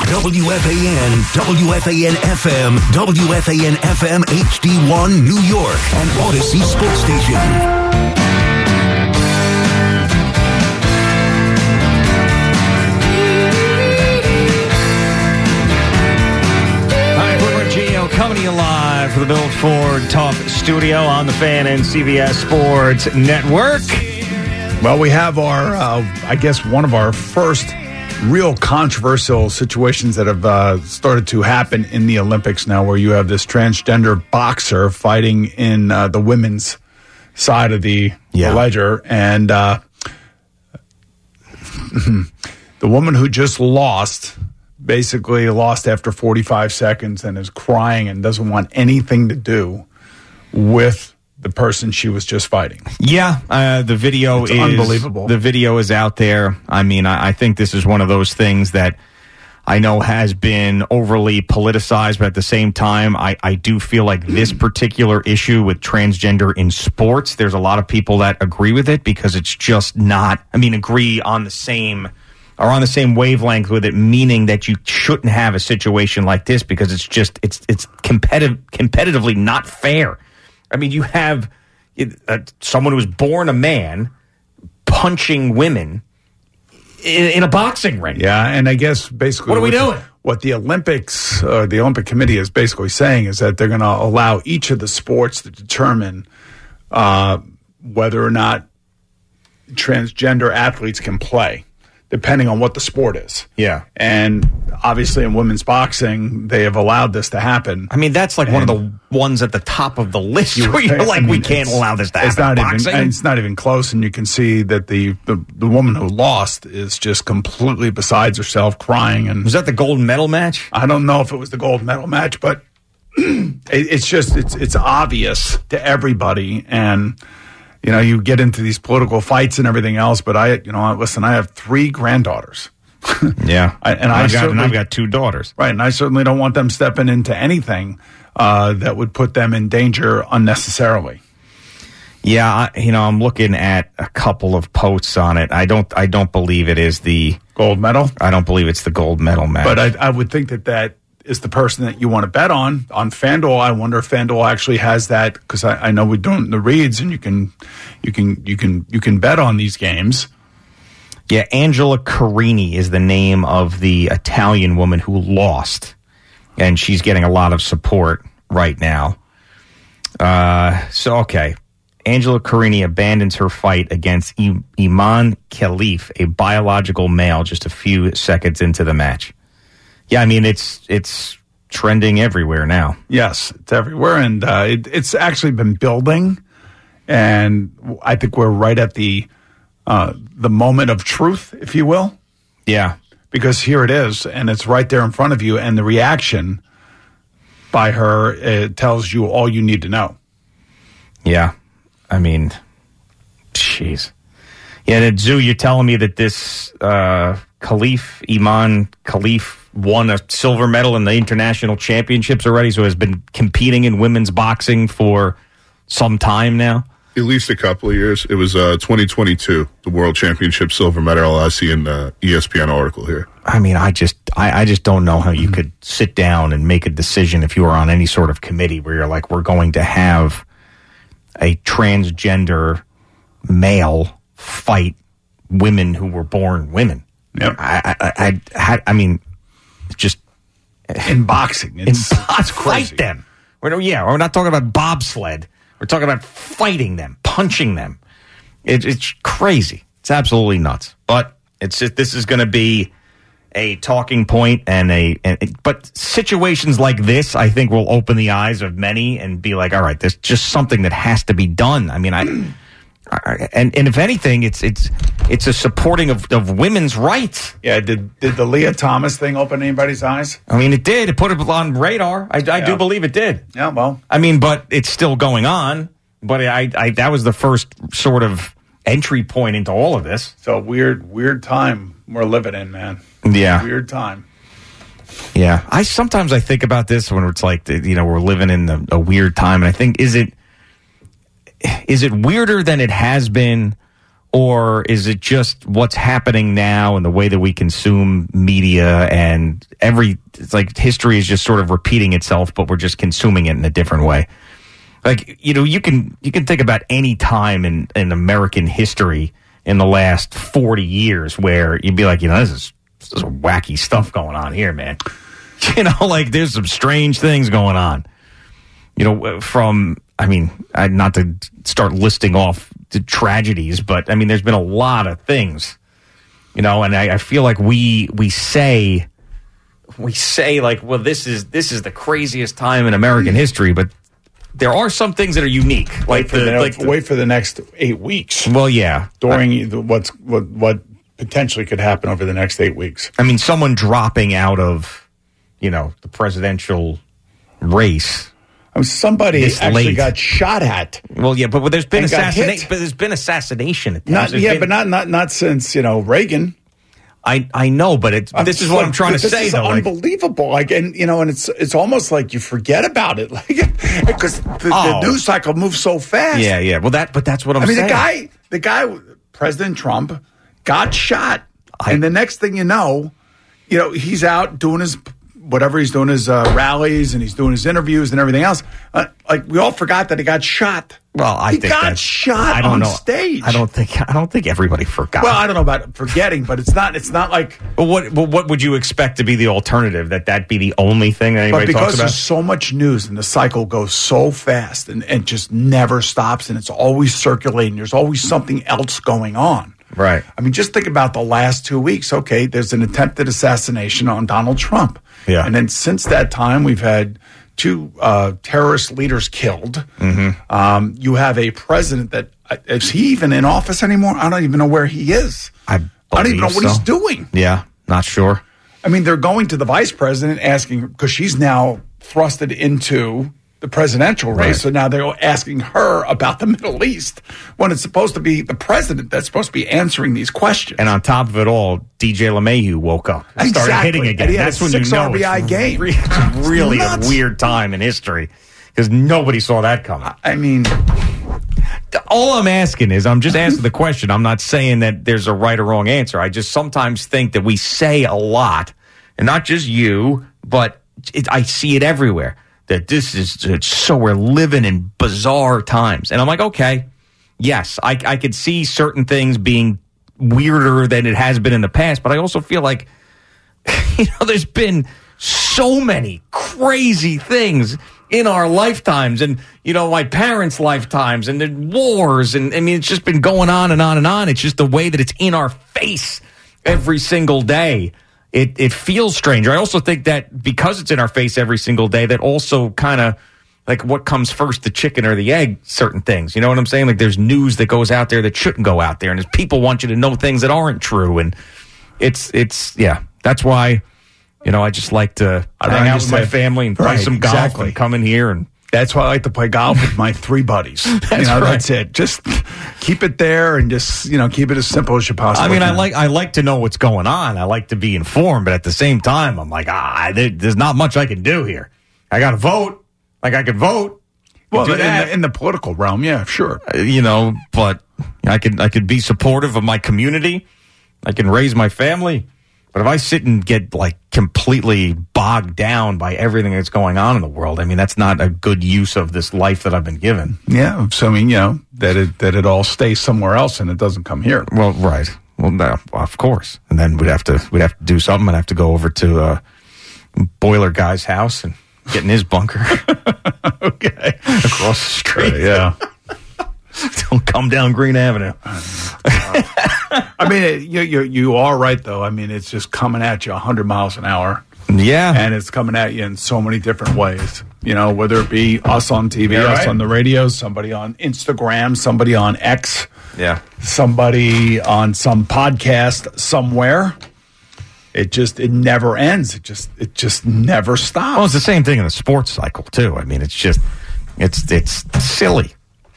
WFAN, WFAN FM, WFAN FM HD1 New York, and Odyssey Sports Station. Coming to you live for the Bill Ford Tough Studio on the Fan and CBS Sports Network. Well, we have our, I guess, one of our first real controversial situations that have started to happen in the Olympics now, where you have this transgender boxer fighting in the women's side of the ledger. And the woman who just lost basically lost after 45 seconds and is crying and doesn't want anything to do with the person she was just fighting. Yeah, the video is unbelievable. The video is out there. I mean, I think this is one of those things that I know has been overly politicized, but at the same time, I do feel like this particular issue with transgender in sports, there's a lot of people that agree with it because it's just not, agree on the same wavelength with it, meaning that you shouldn't have a situation like this because it's competitively not fair. I mean, you have someone who was born a man punching women in a boxing ring. Yeah, and I guess basically what are we doing? What the Olympics, the Olympic Committee is basically saying is that they're going to allow each of the sports to determine whether or not transgender athletes can play, depending on what the sport is. Yeah. And obviously in women's boxing, they have allowed this to happen. I mean, that's like one of the ones at the top of the list where you're like, we can't allow this to happen. It's not even close, and you can see that the woman who lost is just completely besides herself, crying. And was that the gold medal match? I don't know if it was the gold medal match, but it's obvious to everybody. And you know, you get into these political fights and everything else, but I have 3 granddaughters. Yeah. I've got 2 daughters. Right, and I certainly don't want them stepping into anything that would put them in danger unnecessarily. Yeah, I'm looking at a couple of posts on it. I don't believe it is the gold medal. I don't believe it's the gold medal match. But I would think that is the person that you want to bet on FanDuel. I wonder if FanDuel actually has that, because I know we're doing the reads and you can bet on these games. Yeah, Angela Carini is the name of the Italian woman who lost, and she's getting a lot of support right now. Okay. Angela Carini abandons her fight against Iman Khalif, a biological male, just a few seconds into the match. Yeah, I mean, it's trending everywhere now. Yes, it's everywhere, and it's actually been building, and I think we're right at the moment of truth, if you will. Yeah. Because here it is, and it's right there in front of you, and the reaction by her tells you all you need to know. Yeah. I mean, jeez. Yeah, Zoo, you're telling me that this Iman Khalif won a silver medal in the international championships already, so has been competing in women's boxing for some time now? At least a couple of years. It was 2022, the World Championship silver medal. I see in the ESPN article here. I mean, I just don't know how you could sit down and make a decision if you were on any sort of committee where you're like, we're going to have a transgender male fight women who were born women. Yep. I mean, just in boxing, it's crazy. Fight them. We're not talking about bobsled. We're talking about fighting them, punching them. It's crazy. It's absolutely nuts. But this is going to be a talking point, but situations like this, I think, will open the eyes of many and be like, all right, there's just something that has to be done. I mean, and if anything, it's a supporting of women's rights. Yeah, did the Leah Thomas thing open anybody's eyes? I mean, it did. It put it on radar. I do believe it did. Yeah, well, I mean, but it's still going on. But that was the first sort of entry point into all of this. So weird time we're living in, man. Yeah, weird time. Yeah, I think about this when it's like, we're living in a weird time, and I think is it weirder than it has been, Or is it just what's happening now and the way that we consume media and it's like history is just sort of repeating itself, but we're just consuming it in a different way. Like, you can think about any time in American history in the last 40 years where you'd be like, this is wacky stuff going on here, man. Like there's some strange things going on. Not to start listing off the tragedies, but there's been a lot of things, and I feel like we say like, well, this is the craziest time in American history, but there are some things that are unique. Wait for the next 8 weeks. Well, yeah, during what potentially could happen over the next 8 weeks. Someone dropping out of, the presidential race. Somebody actually got shot at. Well, yeah, but there's been assassination. But there's been assassination attempts. Not since Reagan. I know, but this is what I'm trying to say. This is unbelievable. And it's almost like you forget about it, because the news cycle moves so fast. Yeah. Well, that's what I'm saying. The guy, President Trump, got shot, and the next thing you know, he's out doing his rallies, and he's doing his interviews and everything else. We all forgot that he got shot. Well, he got shot on stage. I don't think everybody forgot. Well, I don't know about forgetting, but it's not like. But what would you expect to be the alternative? That be the only thing that anybody talks about? Because there's so much news and the cycle goes so fast and just never stops, and it's always circulating. There's always something else going on. Right. Just think about the last 2 weeks. Okay, there's an attempted assassination on Donald Trump. Yeah. And then since that time, we've had 2 terrorist leaders killed. Mm-hmm. You have a president that, is he even in office anymore? I don't even know where he is. I don't even know what he's doing. Yeah, not sure. They're going to the vice president asking, because she's now thrusted into the presidential race. Right. So now they're asking her about the Middle East when it's supposed to be the president that's supposed to be answering these questions. And on top of it all, DJ LeMahieu woke up and started hitting again. That's when 6 RBI game. It's really a weird time in history because nobody saw that coming. All I'm asking is, I'm just asking the question. I'm not saying that there's a right or wrong answer. I just sometimes think that we say a lot, and not just you, but I see it everywhere. That so we're living in bizarre times. And I'm like, okay, yes, I could see certain things being weirder than it has been in the past, but I also feel like, there's been so many crazy things in our lifetimes and, my parents' lifetimes and the wars. And it's just been going on and on and on. It's just the way that it's in our face every single day. It feels strange. I also think that because it's in our face every single day, that also kind of like what comes first, the chicken or the egg, certain things. You know what I'm saying? Like there's news that goes out there that shouldn't go out there. And there's people want you to know things that aren't true. And it's that's why, I just like to hang out with my family and play some golf and come in here. And that's why I like to play golf with my 3 buddies. That's right. That's it. Just keep it there and just, keep it as simple as you possibly can. I like to know what's going on. I like to be informed, but at the same time, I'm like, there's not much I can do here. I got to vote. Like I could vote. Well, in the political realm, yeah, sure. But I could be supportive of my community. I can raise my family. But if I sit and get completely bogged down by everything that's going on in the world, that's not a good use of this life that I've been given. Yeah, so that it all stays somewhere else and it doesn't come here. Well, right. Well, no, of course. And then we'd have to do something. I'd have to go over to Boiler Guy's house and get in his bunker. Okay, across the street. Yeah. Don't come down Green Avenue. You are right, though. It's just coming at you 100 miles an hour. Yeah. And it's coming at you in so many different ways. Whether it be us on TV, us on the radio, somebody on Instagram, somebody on X, somebody on some podcast somewhere. It never ends. It just never stops. Well, it's the same thing in the sports cycle, too. It's silly.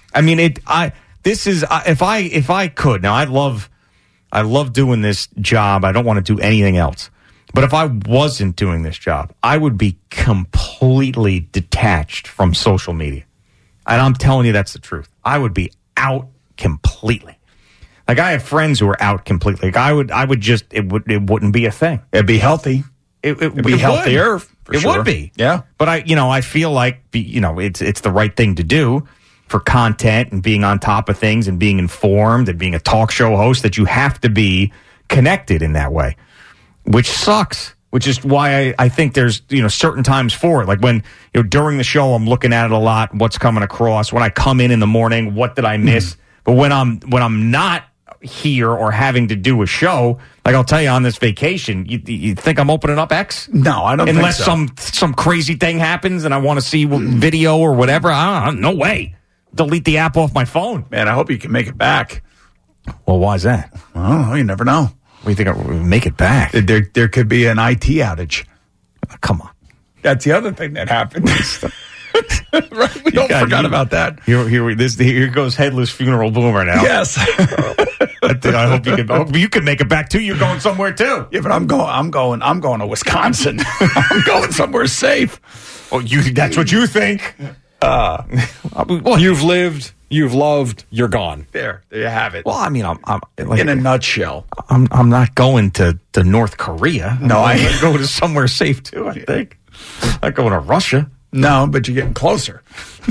If I could, now I love doing this job. I don't want to do anything else. But if I wasn't doing this job, I would be completely detached from social media. And I'm telling you, that's the truth. I would be out completely. Like, I have friends who are out completely. Like, I would just, it wouldn't be a thing. It'd be healthy. It'd be healthier. It would be. Yeah. But I feel like, it's the right thing to do for content and being on top of things and being informed and being a talk show host, that you have to be connected in that way, which sucks. Which is why I think there's, certain times for it. Like when, during the show, I'm looking at it a lot, what's coming across. When I come in the morning, what did I miss? But when I'm not here or having to do a show, like I'll tell you on this vacation, you think I'm opening up X? No, I don't Unless think so. some crazy thing happens and I want to see video or whatever. No way. Delete the app off my phone. Man, I hope you can make it back. Well, why is that? I don't know. You never know. What do you think? I'll make it back? There could be an IT outage. Come on. That's the other thing that happened. Right? We forgot about that. Here goes Headless Funeral Boomer now. Yes. I hope you can make it back too. You're going somewhere too. Yeah, but I'm going to Wisconsin. I'm going somewhere safe. Well, that's what you think. You've lived, you've loved, you're gone. There you have it. Well, I mean, I'm like, in a nutshell. I'm not going to North Korea. No, I go to somewhere safe too. I think. I'm going to Russia. No, but you're getting closer.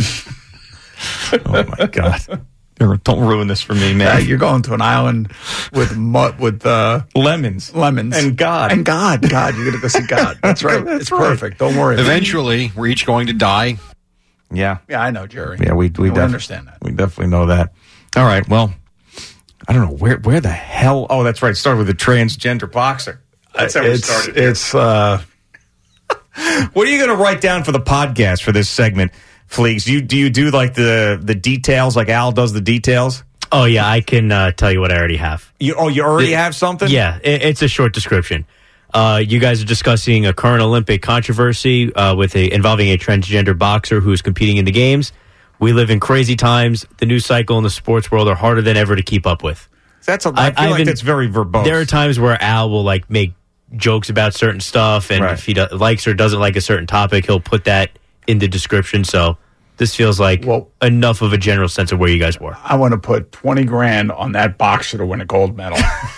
Oh my God! Don't ruin this for me, man. You're going to an island with lemons, and God, you're going to go see God. That's right. It's perfect. Don't worry. Eventually, we're each going to die. Yeah, I know, Jerry. Yeah, we understand that. We definitely know that. All right. Well, I don't know where the hell. Oh, that's right. It started with a transgender boxer. That's how it started. It's. What are you going to write down for the podcast for this segment, Fleeks? Do you do like the details, like Al does the details? Oh yeah, I can tell you what I already have. You already have something? Yeah, it's a short description. You guys are discussing a current Olympic controversy involving a transgender boxer who's competing in the games. We live in crazy times. The news cycle in the sports world are harder than ever to keep up with. I feel like that's very verbose. There are times where Al will make jokes about certain stuff, and if he likes or doesn't like a certain topic, he'll put that in the description. So this feels like enough of a general sense of where you guys were. I want to put $20,000 on that boxer to win a gold medal.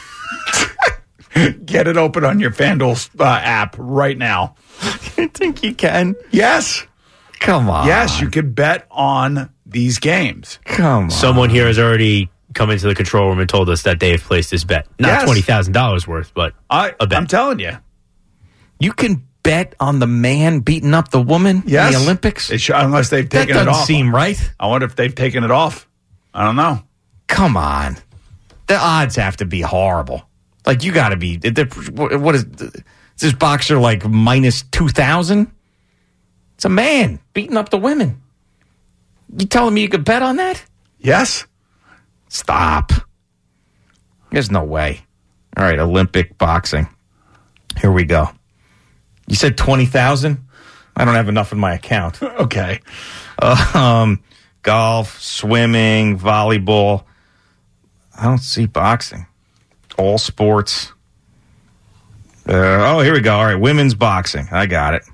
Get it open on your FanDuel app right now. You think you can? Yes. Come on. Yes, you could bet on these games. Come on. Someone here has already come into the control room and told us that they have placed this bet. Not $20,000 worth, but a bet. I'm telling you. You can bet on the man beating up the woman in the Olympics? Unless they've taken it off. That doesn't seem right. I wonder if they've taken it off. I don't know. Come on. The odds have to be horrible. Like, you got to be. What is this boxer like minus 2,000? It's a man beating up the women. You telling me you could bet on that? Yes. Stop. There's no way. All right, Olympic boxing. Here we go. You said 20,000? I don't have enough in my account. Okay. Golf, swimming, volleyball. I don't see boxing. All sports. Here we go. All right, women's boxing. I got it.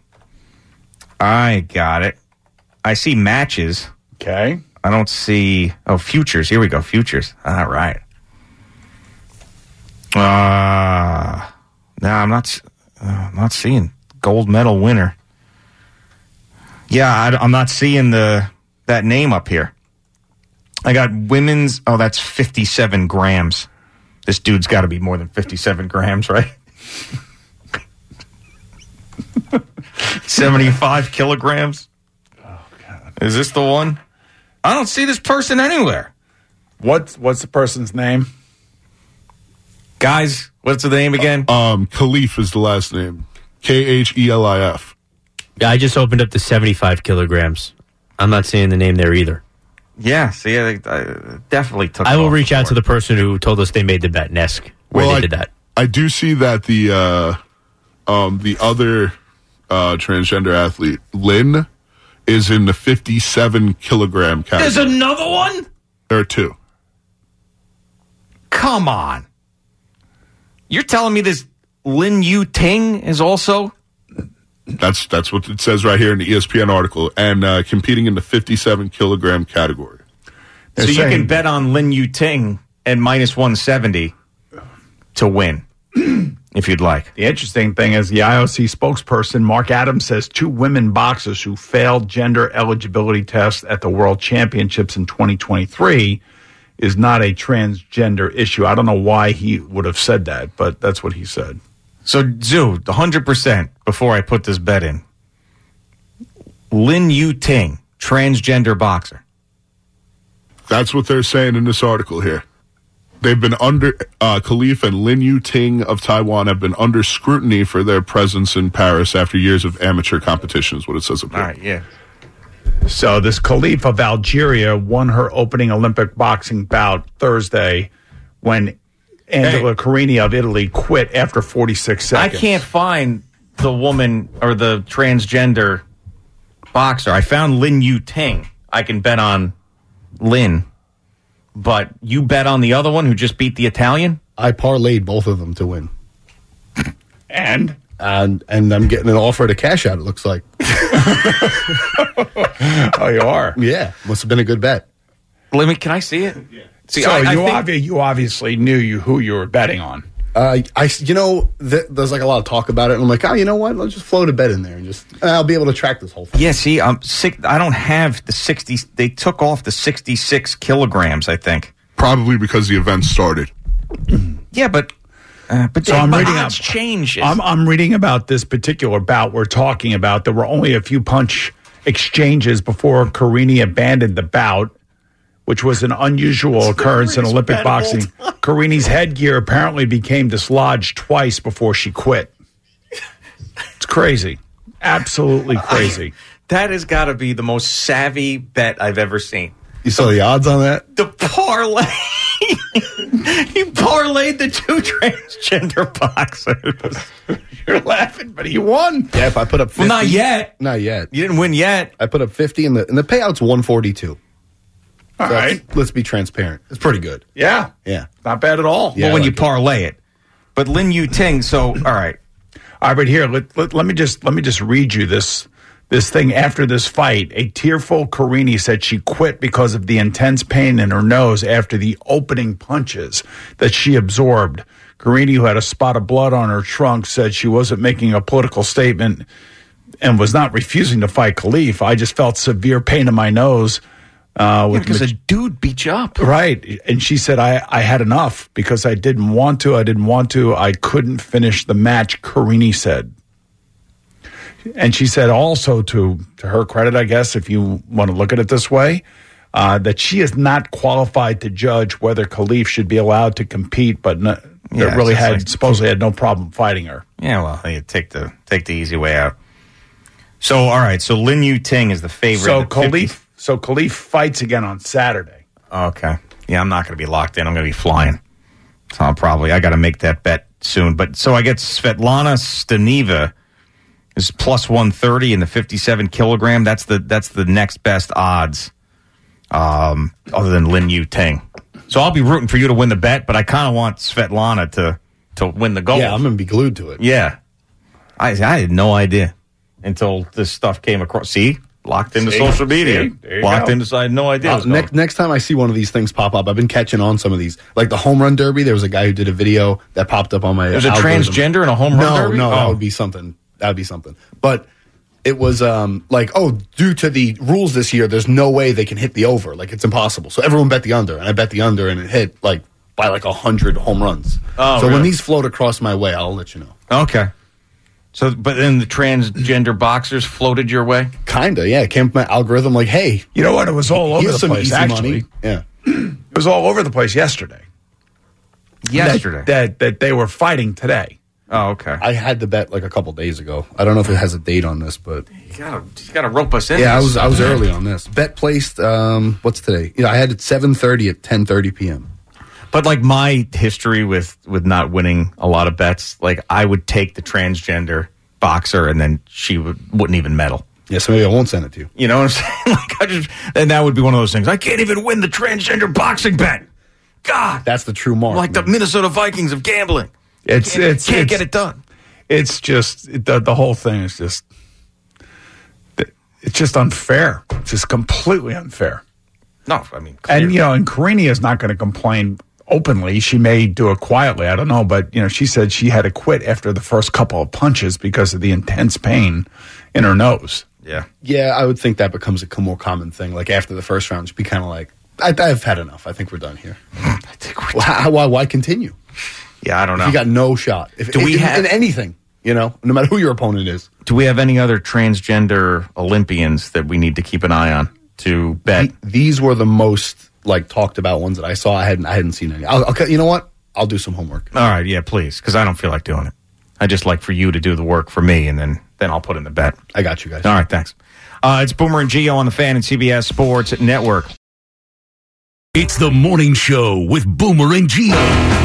I see matches. Okay. I don't see... Oh, futures. Here we go. Futures. All right. No, I'm not seeing gold medal winner. Yeah, I'm not seeing that name up here. I got women's... Oh, that's 57 grams. This dude's got to be more than 57 grams, right? 75 kilograms? Oh, God. Is this the one? I don't see this person anywhere. What's the person's name? Guys, what's the name again? Khalif is the last name. Khelif. Yeah, I just opened up the 75 kilograms. I'm not seeing the name there either. Yeah, see, I definitely took. I will reach out to the person who told us they made the bet and ask where they did that. I do see that the other transgender athlete, Lynn, is in the 57 kilogram category. There's another one? There are two. Come on. You're telling me this Lin Yu Ting is also... That's what it says right here in the ESPN article, and competing in the 57 kilogram category. So you can bet on Lin Yu Ting and minus 170 to win, if you'd like. The interesting thing is the IOC spokesperson, Mark Adams, says 2 women boxers who failed gender eligibility tests at the World Championships in 2023 is not a transgender issue. I don't know why he would have said that, but that's what he said. So, Zoo, 100% before I put this bet in. Lin Yu Ting, transgender boxer. That's what they're saying in this article here. They've been under, Khalif and Lin Yu Ting of Taiwan have been under scrutiny for their presence in Paris after years of amateur competition, is what it says up here. All right, yeah. So this Khalif of Algeria won her opening Olympic boxing bout Thursday when Angela Carini of Italy quit after 46 seconds. I can't find the woman or the transgender boxer. I found Lin Yu Ting. I can bet on Lin. But you bet on the other one who just beat the Italian? I parlayed both of them to win. And I'm getting an offer to cash out, it looks like. Oh, you are? Yeah, must have been a good bet. Can I see it? Yeah. See, So I think you obviously knew who you were betting on. There's like a lot of talk about it, and I'm like, you know what? Let's just float a bet in there, and I'll be able to track this whole thing. Yeah, see, I don't have the 60. They took off the 66 kilograms, I think. Probably because the event started. Yeah, but So I'm reading up. Changes. I'm reading about this particular bout we're talking about. There were only a few punch exchanges before Carini abandoned the bout, which was an unusual occurrence in Olympic boxing. Carini's headgear apparently became dislodged twice before she quit. It's crazy. Absolutely crazy. That has got to be the most savvy bet I've ever seen. You saw the odds on that? The parlay. He parlayed the 2 transgender boxers. You're laughing, but he won. Yeah, if I put up 50. Well, not yet. Not yet. You didn't win yet. I put up 50, and the payout's 142. All right. Let's be transparent. It's pretty good. Yeah. Yeah. Not bad at all. Yeah. Well, when I you like parlay it. But Lin Yu Ting, so, all right. All right, but here, let me just read you this thing after this fight. A tearful Carini said she quit because of the intense pain in her nose after the opening punches that she absorbed. Carini, who had a spot of blood on her trunk, said she wasn't making a political statement and was not refusing to fight Khalif. I just felt severe pain in my nose. Because a dude beat you up. Right. And she said, I had enough because I didn't want to. I couldn't finish the match, Carini said. And she said also, to her credit, I guess, if you want to look at it this way, that she is not qualified to judge whether Khalif should be allowed to compete, but supposedly had no problem fighting her. Yeah, well, you take the easy way out. So, all right, so Lin Yu Ting is the favorite. So Khalif fights again on Saturday. Okay. Yeah, I'm not going to be locked in. I'm going to be flying. So I got to make that bet soon. But so I get Svetlana Staneva is plus 130 in the 57 kilogram. That's the next best odds, other than Lin Yu Ting. So I'll be rooting for you to win the bet, but I kind of want Svetlana to win the gold. Yeah, I'm going to be glued to it. Yeah. I had no idea until this stuff came across. See? Locked into social media. Locked into, I had no idea. Next time I see one of these things pop up, I've been catching on some of these. Like the home run derby, there was a guy who did a video that popped up on my There's a transgender in a home run derby? No, that would be something. That would be something. But it was due to the rules this year, there's no way they can hit the over. Like, it's impossible. So everyone bet the under, and I bet the under, and it hit by 100 home runs. Oh, so really? when these float across my way, I'll let you know. Okay. So, but then the transgender boxers floated your way? Kinda, yeah. It came from my algorithm like, hey. You know what? It was all over here's the some place, easy actually. money. Yeah. It was all over the place yesterday. That they were fighting today. Oh, okay. I had the bet like a couple days ago. I don't know if it has a date on this, but You gotta rope us in. yeah, I was early on this. Bet placed. What's today? Yeah, I had it 7:30 at 10:30 p.m. But like my history with not winning a lot of bets, like I would take the transgender boxer and then she wouldn't even medal. Yeah, so maybe I won't send it to you. You know what I'm saying? And that would be one of those things. I can't even win the transgender boxing bet. God, That's the true mark. like the Minnesota Vikings of gambling. Can't get it done. It's just the whole thing is just it's just unfair. It's just completely unfair. No, I mean, clearly. And Carini is not going to complain openly. She may do it quietly. I don't know. But, she said she had to quit after the first couple of punches because of the intense pain in her nose. Yeah. Yeah, I would think that becomes a more common thing. Like after the first round, just be kind of like, I've had enough. I think we're done here. Why continue? Yeah, I don't know. If you got no shot. Do we have in anything? No matter who your opponent is. Do we have any other transgender Olympians that we need to keep an eye on to bet? These were the most talked about ones that I saw. I hadn't seen any. You know what? I'll do some homework. All right, yeah, please, because I don't feel like doing it. I just like for you to do the work for me, and then I'll put in the bet. I got you guys. All right, thanks. It's Boomer and Gio on the Fan and CBS Sports Network. It's the morning show with Boomer and Gio.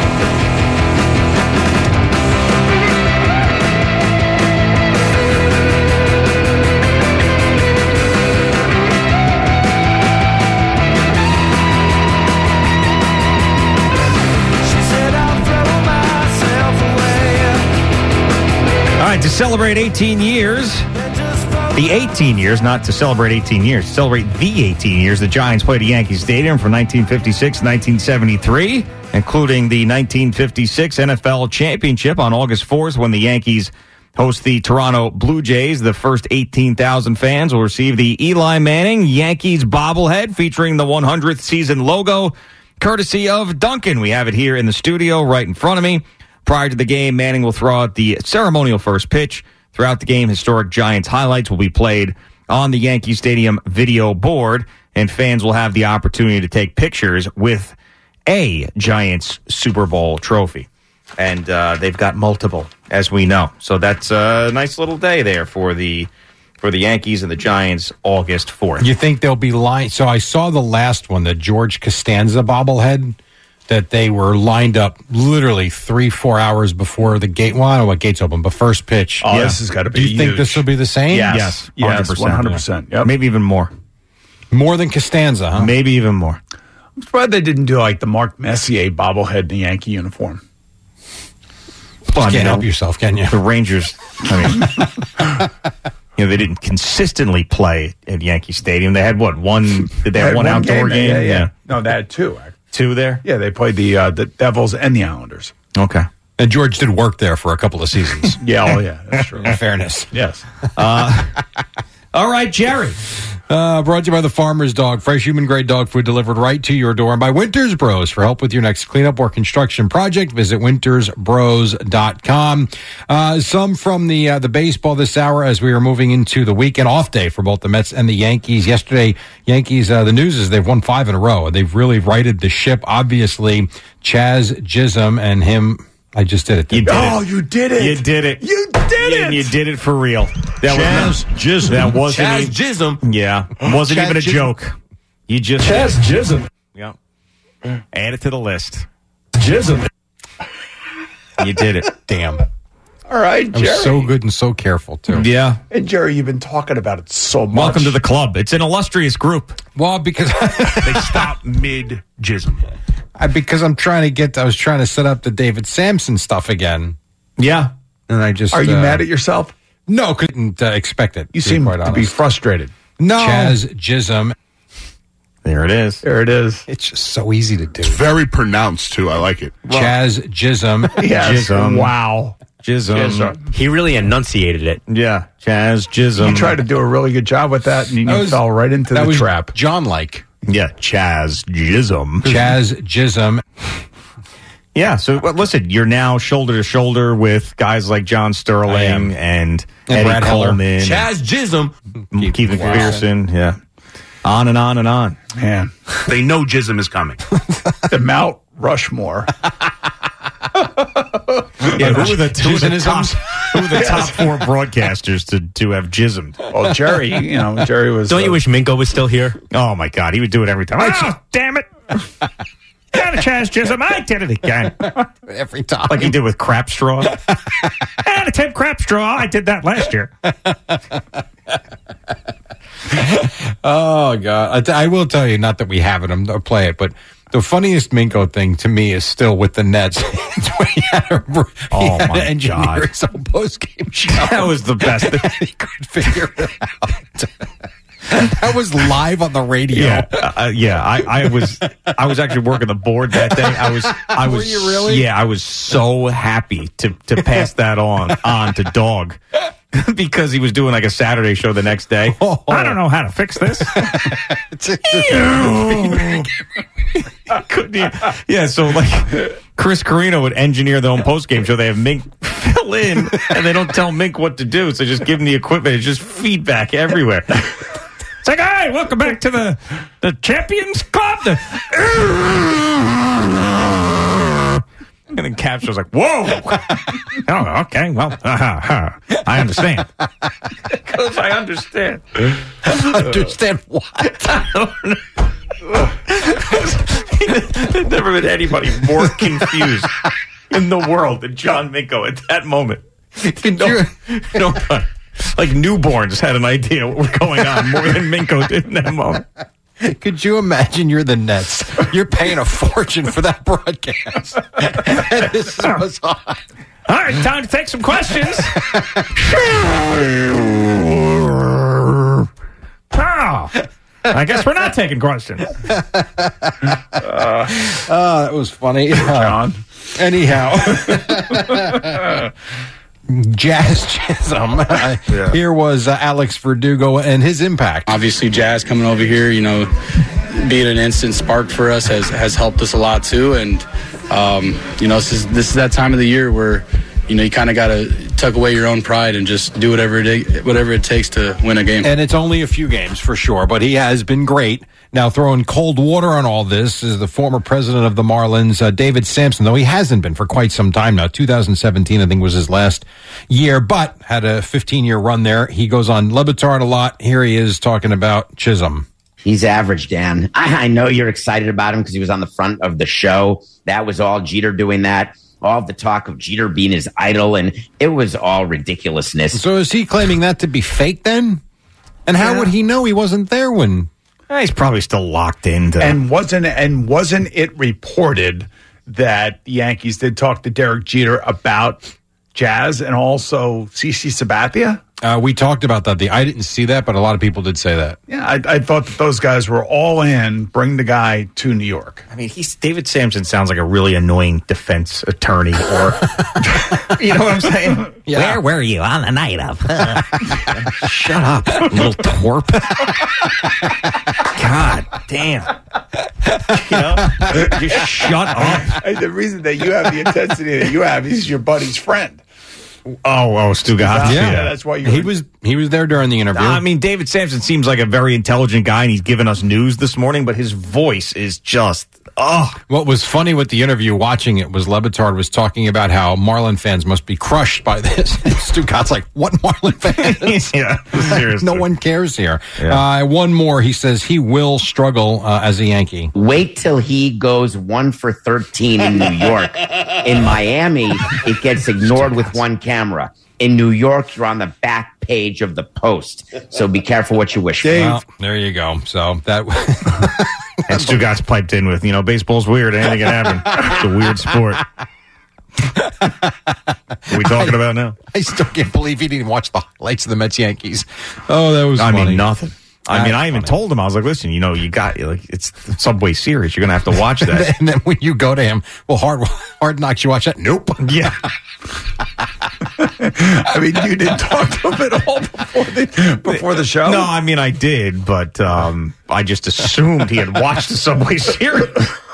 To celebrate 18 years, the 18 years, not to celebrate 18 years, to celebrate the 18 years, the Giants played at Yankee Stadium from 1956 to 1973, including the 1956 NFL Championship on August 4th when the Yankees host the Toronto Blue Jays. The first 18,000 fans will receive the Eli Manning Yankees bobblehead featuring the 100th season logo, courtesy of Duncan. We have it here in the studio right in front of me. Prior to the game, Manning will throw out the ceremonial first pitch. Throughout the game, historic Giants highlights will be played on the Yankee Stadium video board, and fans will have the opportunity to take pictures with a Giants Super Bowl trophy. And they've got multiple, as we know. So that's a nice little day there for the Yankees and the Giants, August 4th. You think they'll be lined? So I saw the last one, the George Costanza bobblehead, that they were lined up literally 3-4 hours before the gate. Well, I don't know what gates open, but first pitch. Oh, This has got to be Do you think this will be the same? Yes. 100%. Yep. Maybe even more. More than Costanza, huh? Maybe even more. I'm surprised they didn't do the Mark Messier bobblehead in the Yankee uniform. Well, Can't help yourself, can you? The Rangers, they didn't consistently play at Yankee Stadium. They had one? Did they have one outdoor game? Yeah. No, they had two. Two there? Yeah, they played the Devils and the Islanders. Okay. And George did work there for a couple of seasons. Yeah, that's true. In fairness. Yes. All right, Jerry. Brought to you by the Farmer's Dog. Fresh human-grade dog food delivered right to your door. And by Winters Bros. For help with your next cleanup or construction project, visit wintersbros.com. Some from the baseball this hour as we are moving into the weekend off day for both the Mets and the Yankees. Yesterday, Yankees, the news is they've won 5 in a row. They've really righted the ship. Obviously, Chaz Chisholm and him... I just did it. You did it. You did it. You did it. You did it. And you did it for real. Chaz Chisholm. That wasn't Chaz Chisholm. Yeah. Wasn't Chaz even a Chisholm. joke. You just Chaz Chisholm. Yeah. Add it to the list. Chisholm. You did it. Damn. All right, I Jerry. was so good and so careful, too. Yeah. And Jerry, you've been talking about it so much. Welcome to the club. It's an illustrious group. Well, because They stop mid-jism. because I'm trying to I was trying to set up the David Sampson stuff again. Yeah. And I just... Are you mad at yourself? No, couldn't expect it. You seem to be frustrated. No. Chaz Chisholm. There it is. There it is. It's just so easy to do. Very pronounced, too. I like it. Chaz Chisholm. Yes. Chisholm. Wow. Chisholm. He really enunciated it. Yeah. Chaz Chisholm. You tried to do a really good job with that, and you fell right into the trap. John-like. Yeah. Chaz Chisholm. Chaz Chisholm. Yeah. So listen, you're now shoulder to shoulder with guys like John Sterling and Eddie Brad Heller. Coleman. Chaz Chisholm. Keith McPherson. Yeah. On and on and on. Man, They know Jism is coming. the Mount Rushmore. Yeah, who are the top Yes. 4 broadcasters to have jismed? Well, Jerry, Jerry was. Don't you wish Mingo was still here? Oh my God, he would do it every time. Oh, damn it! Got a chance, Chisholm. I did it again, Every time. like he did with Crap Straw. And a Tim Crap Straw. I did that last year. Oh, God. I will tell you, not that we have it, I'll play it, but the funniest Minko thing to me is still with the Nets. It's when he had to engineer God. his own post-game show. That was the best. He couldn't figure it out. That was live on the radio. I was actually working the board that day. I was. Were you really? Yeah, I was so happy to pass that on to Dog. Because he was doing like a Saturday show the next day. I don't know how to fix this. Yeah, so like Chris Carino would engineer their own post-game show. They have Mink fill in, and they don't tell Mink what to do, so just give him the equipment. It's just feedback everywhere. It's like, all right, welcome back to the Champions Club. And then Cap's was like, whoa. Oh, okay, well, I understand. Because I understand. Understand what? I don't know. There's never been anybody more confused in the world than John Minko at that moment. Nobody. Like newborns had an idea what was going on more than Minko did in that moment. Could you imagine you're the Nets? You're paying a fortune for that broadcast. And this is what's on. All right, time to take some questions. Oh, I guess we're not taking questions. That was funny. John. Anyhow. Jazz Chisholm. Here was Alex Verdugo and his impact. Obviously, Jazz coming over here, being an instant spark for us has helped us a lot too. And this is that time of the year where you kind of got to tuck away your own pride and just do whatever it takes to win a game. And it's only a few games for sure, but he has been great. Now, throwing cold water on all this is the former president of the Marlins, David Sampson, though he hasn't been for quite some time now. 2017, I think, was his last year, but had a 15-year run there. He goes on Le Batard a lot. Here he is talking about Chisholm. He's average, Dan. I know you're excited about him because he was on the front of the show. That was all Jeter doing that. All of the talk of Jeter being his idol, and it was all ridiculousness. So is he claiming that to be fake then? And how would he know he wasn't there when... He's probably still locked into. And wasn't it reported that the Yankees did talk to Derek Jeter about Jazz and also CC Sabathia? We talked about that. I didn't see that, but a lot of people did say that. Yeah, I thought that those guys were all in. Bring the guy to New York. I mean, David Sampson sounds like a really annoying defense attorney, or you know what I'm saying? Yeah. Where were you on the night of? Shut up, little twerp! God damn! Just shut up. The reason that you have the intensity that you have is your buddy's friend. Oh, Stugatz. Yeah, that's why he was there during the interview. I mean, David Sampson seems like a very intelligent guy, and he's given us news this morning, but his voice is just What was funny with the interview, watching it, was Le Batard was talking about how Marlin fans must be crushed by this. Stugatz's like, what Marlin fans? Yeah, seriously. No one cares here. Yeah. One more, he says he will struggle as a Yankee. Wait till he goes 1 for 13 in New York. In Miami, it gets ignored with one camera. In New York, you're on the back page of the Post. So be careful what you wish for. Well, there you go. So that... And Stugatz piped in with, baseball's weird. Anything can happen. It's a weird sport. What are we talking about now? I still can't believe he didn't watch the highlights of the Mets-Yankees. Oh, that was funny. I mean, nothing. I even told him, I was like, listen, it's the Subway Series. You're going to have to watch that. And then when you go to him, well, Hard Knocks, you watch that? Nope. Yeah. I mean, you didn't talk to him at all before the show? No, I mean, I did, but I just assumed he had watched the Subway Series.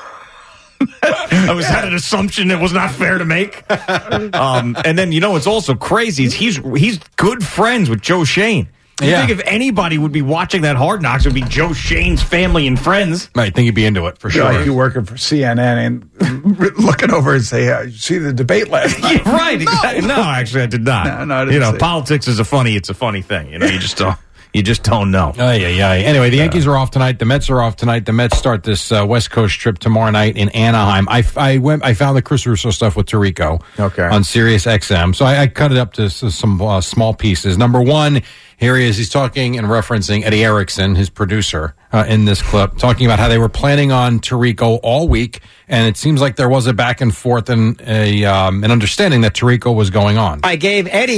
I was had an assumption it was not fair to make. And then, what's also crazy is he's good friends with Joe Shane. You think if anybody would be watching that Hard Knocks, it would be Joe Shane's family and friends. I think he'd be into it for sure. Like you working for CNN and looking over and say, you see the debate last night? Yeah, right. Exactly. No, actually, I did not. No, I didn't see politics is a funny thing. You just don't know. Yeah. Anyway, the Yankees are off tonight. The Mets are off tonight. The Mets start this West Coast trip tomorrow night in Anaheim. I found the Chris Russo stuff with Tirico on Sirius XM. So I cut it up to some small pieces. Number one, here he is. He's talking and referencing Eddie Erickson, his producer, in this clip, talking about how they were planning on Tirico all week, and it seems like there was a back and forth and an understanding that Tirico was going on. I gave Eddie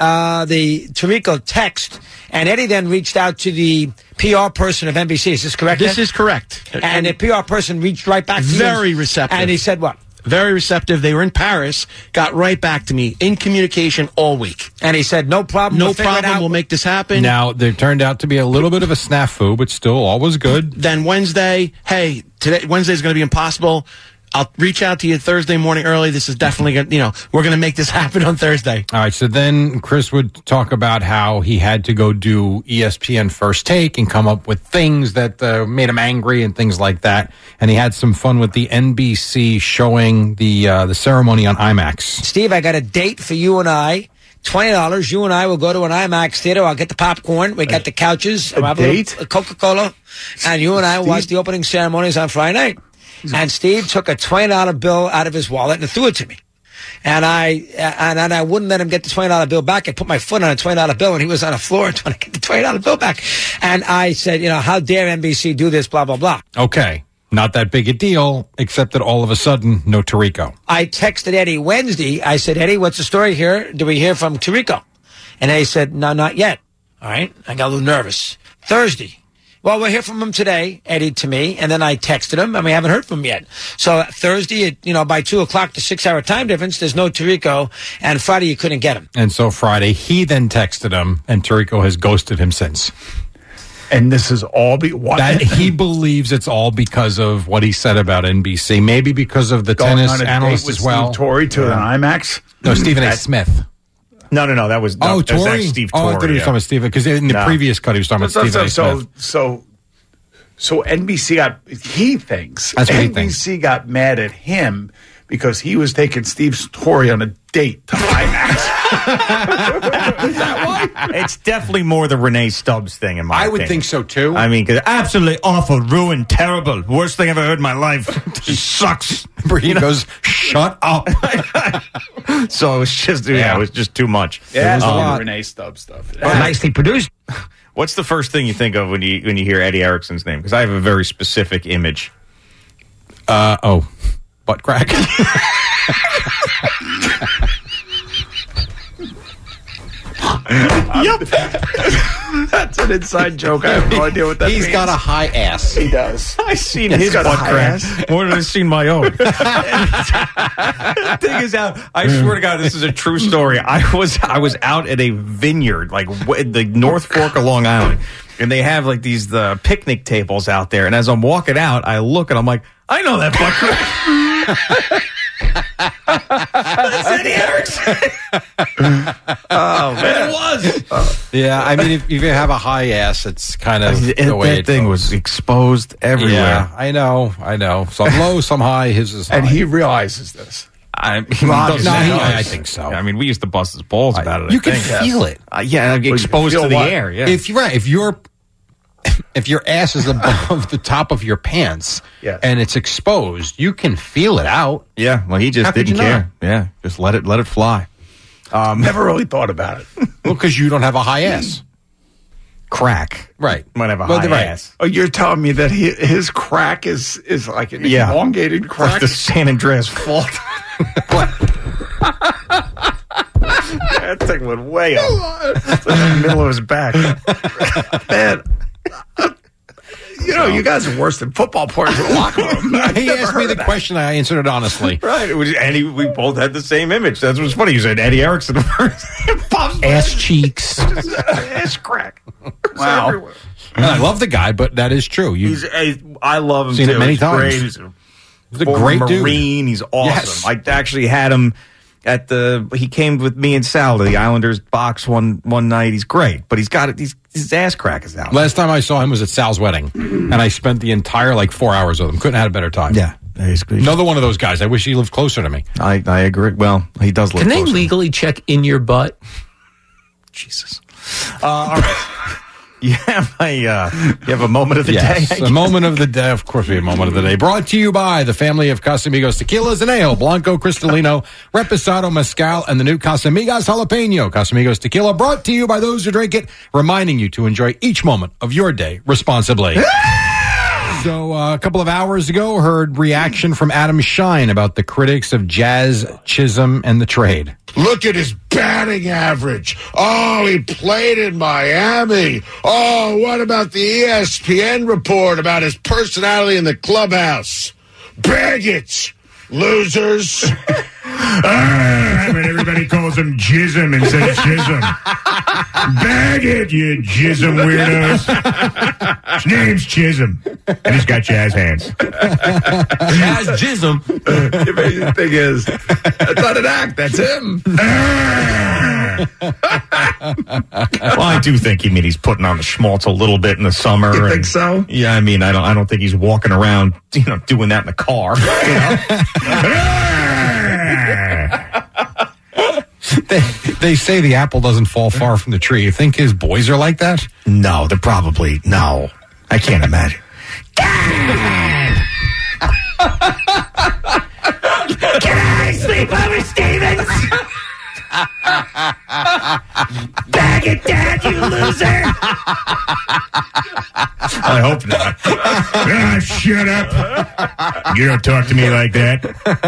the Tirico text, and Eddie then reached out to the PR person of NBC. Is this correct? This Ed? is correct. And the PR person reached right back to you. Very receptive. And he said what? Very receptive. They were in Paris, got right back to me, in communication all week. And he said, no problem. No we'll figure it problem. out. We'll make this happen. Now, there turned out to be a little bit of a snafu, but still all was good. Then Wednesday, hey, Wednesday's going to be impossible. I'll reach out to you Thursday morning early. This is definitely going to, we're going to make this happen on Thursday. All right, so then Chris would talk about how he had to go do ESPN First Take and come up with things that made him angry and things like that. And he had some fun with the NBC showing the ceremony on IMAX. Steve, I got a date for you and I. $20. You and I will go to an IMAX theater. I'll get the popcorn. We got the couches. A date? A Coca-Cola. And you and I will watch the opening ceremonies on Friday night. And Steve took a $20 bill out of his wallet and threw it to me. And I wouldn't let him get the $20 bill back. I put my foot on a $20 bill, and he was on the floor trying to get the $20 bill back. And I said, how dare NBC do this, blah, blah, blah. Okay, not that big a deal, except that all of a sudden, no Tirico. I texted Eddie Wednesday. I said, Eddie, what's the story here? Do we hear from Tirico? And Eddie said, no, not yet. All right. I got a little nervous. Thursday. Well, we'll hear from him today, Eddie, to me, and then I texted him, and we haven't heard from him yet. So Thursday, by 2 o'clock, the 6-hour time difference, there's no Tirico, and Friday you couldn't get him. And so Friday, he then texted him, and Tirico has ghosted him since. And this is all that he believes it's all because of what he said about NBC, maybe because of the tennis analyst as well. Steve Torrey to an IMAX? No, Stephen A. Smith. No, that was Torrey. Steve Torrey. I thought he was talking about Stephen, because in the previous cut he was talking about Stephen A. Smith. So NBC he thinks that's what NBC he thinks. got mad at him because he was taking Steve Torrey on a date to IMAX. Is that why? It's definitely more the Renee Stubbs thing in my opinion. I would think so too. I mean, because absolutely awful, ruined, terrible, worst thing I've ever heard in my life. Just sucks. He goes, shut up. So it was just, it was just too much. Yeah, it was a lot. Renee Stubbs stuff. Well, nicely produced. What's the first thing you think of when you hear Eddie Erickson's name? Because I have a very specific image. Butt crack. Yep. That's an inside joke. I have no idea what that means. He's got a high ass. He does. I've seen his butt crack more than I've seen my own. Thing is out. I swear to God, this is a true story. I was out at a vineyard, like the North Fork of Long Island, and they have like these picnic tables out there. And as I'm walking out, I look and I'm like, I know that butt crack. That's Eddie Erickson. Oh man, it was. Yeah, I mean, if you have a high ass, it's kind of the way that thing was exposed everywhere. Yeah, I know. Some low, some high. His is high. And he realizes this. I think so. I mean, we used to bust his balls about it. You can feel it. Exposed to the air. Yeah. If your ass is above the top of your pants and it's exposed, you can feel it out. Yeah, well, he just didn't care. Yeah, just let it fly. Never really thought about it. Well, because you don't have a high ass. Crack. Right. Might have a high ass. Oh, you're telling me that his crack is like an elongated crack? Like the San Andreas Fault. That thing went way up. It's like in the middle of his back. Man. You guys are worse than football players in the locker room. He asked me the question. I answered it honestly. Right. We both had the same image. That's what's funny. You said Eddie Erickson first. Ass cheeks. Ass crack. Wow. I love the guy, but that is true. I love him seen too. it many times. Great. He's a great Marine. Dude. He's awesome. Yes. I actually had him he came with me and Sal to the Islanders box one night. He's great, but his ass crack is out. Last time I saw him was at Sal's wedding, and I spent the entire 4 hours with him. Couldn't have had a better time. Yeah. Another one of those guys. I wish he lived closer to me. I agree. Well, he does live closer. Can they legally check in your butt? Jesus. All right. You have a moment of the day. A moment of the day. Of course, we have a moment of the day. Brought to you by the family of Casamigos Tequilas, Anejo, Blanco, Cristalino, Reposado, Mezcal, and the new Casamigos Jalapeno. Casamigos Tequila, brought to you by those who drink it, reminding you to enjoy each moment of your day responsibly. So a couple of hours ago, heard reaction from Adam Shine about the critics of Jazz Chisholm and the trade. Look at his batting average. Oh, he played in Miami. Oh, what about the ESPN report about his personality in the clubhouse? Bigots. Losers. Everybody calls him Jism instead of Chisholm. Bag it, you Jism weirdos. His name's Chisholm, and he's got jazz hands. Jazz Chisholm. The amazing thing is, that's not an act. That's him. Well, I do think he's putting on the schmaltz a little bit in the summer. You think so? Yeah, I don't think he's walking around, doing that in the car. They say the apple doesn't fall far from the tree. You think his boys are like that? No, they're probably no. I can't imagine. Can I sleep over Stevens? Bag it, Dad, you loser! I hope not. Shut up. You don't talk to me like that.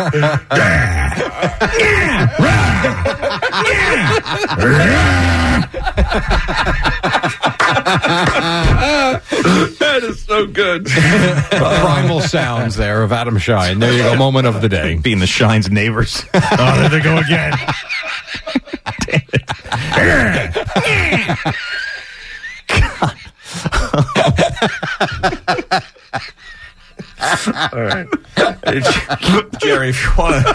That is so good. Primal sounds there of Adam Shine. There you go, moment of the day. Being the Shine's neighbors. Oh, there they go again. All right, Jerry, if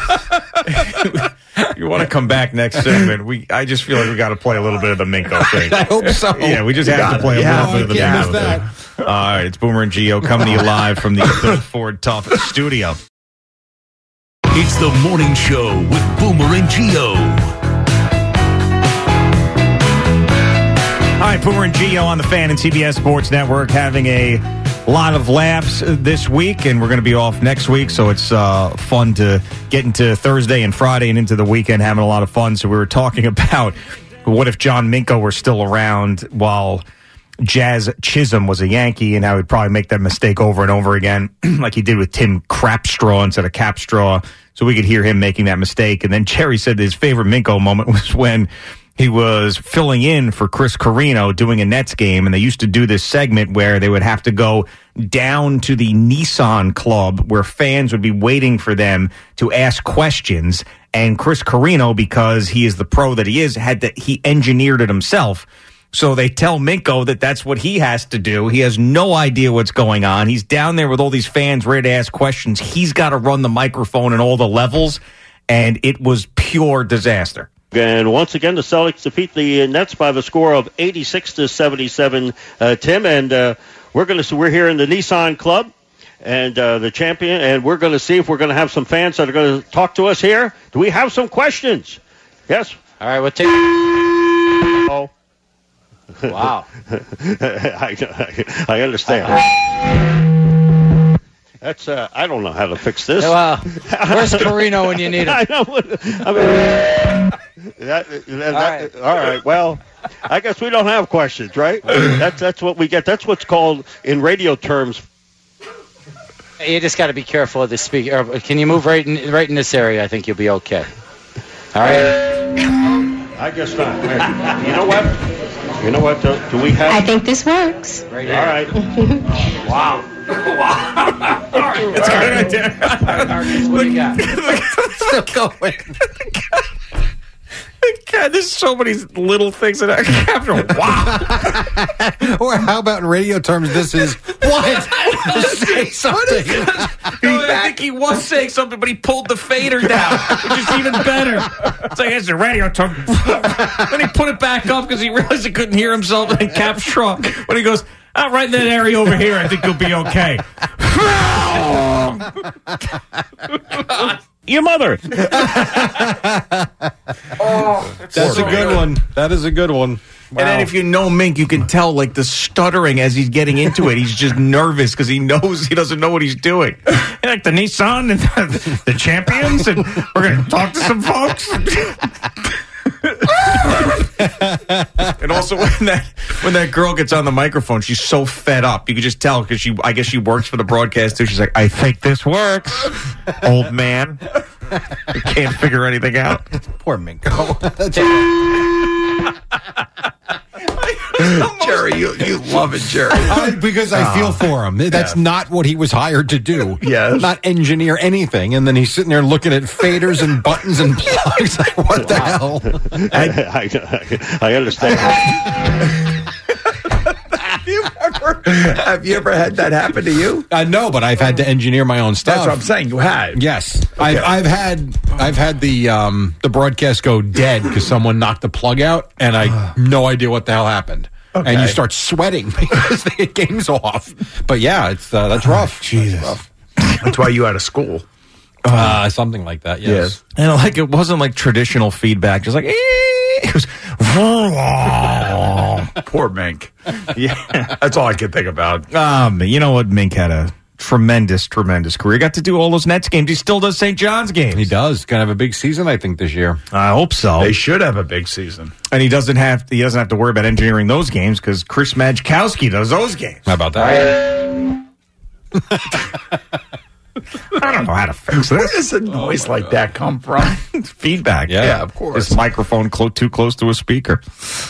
you want to come back next segment, I just feel like we got to play a little bit of the Minko thing. I hope so. Yeah, we just have to play a little bit of the Minko thing. All right, it's Boomer and Gio coming to you live from the Ford Tough studio. It's the morning show with Boomer and Gio. All right, Boomer and Gio on the Fan and CBS Sports Network having a lot of laughs this week, and we're going to be off next week, so it's fun to get into Thursday and Friday and into the weekend having a lot of fun. So we were talking about what if John Minko were still around while Jazz Chisholm was a Yankee, and how he'd probably make that mistake over and over again, like he did with Tim Crapstraw instead of Capstraw. So we could hear him making that mistake. And then Jerry said his favorite Minko moment was when he was filling in for Chris Carrino doing a Nets game, and they used to do this segment where they would have to go down to the Nissan Club where fans would be waiting for them to ask questions. And Chris Carrino, because he is the pro that he is, he engineered it himself. So they tell Minko that that's what he has to do. He has no idea what's going on. He's down there with all these fans ready to ask questions. He's got to run the microphone in all the levels, and it was pure disaster. And once again, the Celtics defeat the Nets by the score of 86-77, Tim. And we're here in the Nissan Club, and the champion, and we're going to see if we're going to have some fans that are going to talk to us here. Do we have some questions? Yes. All right, we'll take. Oh. Wow. I understand. That's I don't know how to fix this. Where's Carino when you need him? I know. All right. Well, I guess we don't have questions, right? That's what we get. That's what's called in radio terms. You just got to be careful of the speaker. Can you move right in this area? I think you'll be okay. All right. I guess not. You know what? Do we have? I think this works. All right. Wow. All right. It's good idea. What do you got? Still going. God, there's so many little things that I capture. Wow. Or how about in radio terms, this is what? Say something. I think he was saying something, but he pulled the fader down, which is even better. It's like, it's a radio term. Then he put it back up because he realized he couldn't hear himself in Capstraw. When he goes, right in that area over here, I think you'll be okay. Your mother. That's a good one. That is a good one. Wow. And then if you know Mink, you can tell like the stuttering as he's getting into it. He's just nervous because he knows he doesn't know what he's doing. And like the Nissan and the champions, and we're going to talk to some folks. And also when that girl gets on the microphone, she's so fed up. You can just tell because I guess she works for the broadcast too. She's like, I think this works, old man. You can't figure anything out. Poor Minko. Jerry, you love it, Jerry. Because I feel for him. That's not what he was hired to do. Yes. Not engineer anything. And then he's sitting there looking at faders and buttons and plugs. Like, what the hell? I understand. Have you ever had that happen to you? No, but I've had to engineer my own stuff. That's what I'm saying. You had. Yes, Okay. I've had the broadcast go dead because someone knocked the plug out, and I have no idea what the hell happened. Okay. And you start sweating because the game's off. But yeah, it's that's rough. Jesus, that's why you out of school. Something like that. Yes. And like it wasn't like traditional feedback. Just like it was. Poor Mink. Yeah, that's all I can think about. You know what? Mink had a tremendous career. He got to do all those Nets games. He still does St. John's games. He does. Gonna have a big season, I think, this year. I hope so. They should have a big season. And he doesn't have to worry about engineering those games because Chris Majkowski does those games. How about that? I don't know how to fix Where this. does a noise like that come from? Feedback. Yeah, of course. His microphone too close to a speaker.